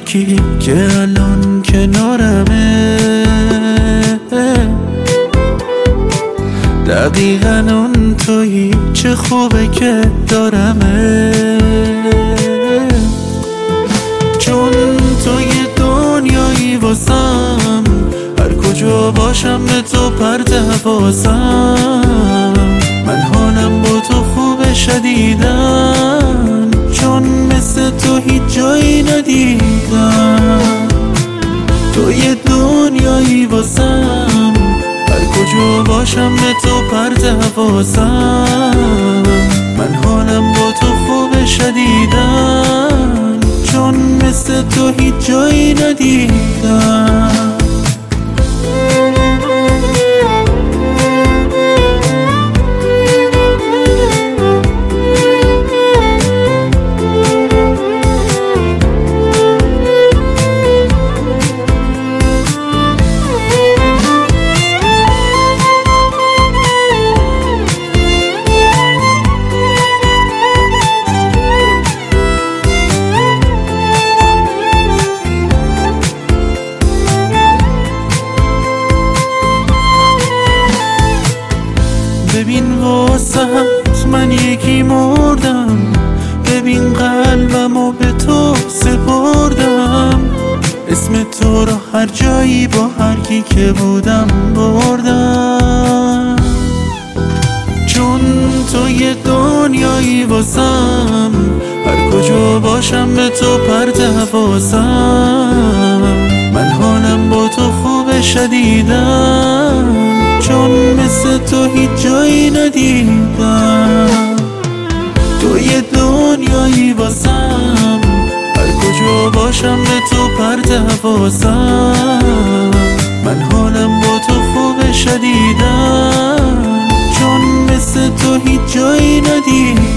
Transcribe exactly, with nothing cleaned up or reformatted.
یکی که الان کنارمه، دقیقاً اون تویی، چه خوبه که دارمه. چون تو یه دنیایی واسم، هر کجا باشم به تو پرت حواسم. من حالم با تو خوبه شدیدن، چون مثل تو هیچ جایی ندیدم. تو یه دنیایی واسم، هر کجا باشم به تو پرت حواسم. من حالم با تو خوبه شدیدن، چون مثل تو هیچ جایی ندیدم. ببین واسهت من یکی مردم، ببین قلبمو به تو سپردم. اسم تو رو هر جایی با هر کی که بودم بردم. چون تو یه دنیایی واسم، هر کجا باشم به تو پرت حواسم. من حالم با تو خوبه شدیدن، چون مثل تو هیچ جایی ندیدم. تو یه دنیایی واسم، هر کجا باشم به تو پرت حواسم. من حالم با تو خوبه شدیدن، چون مثل تو هیچ جایی ندیدم.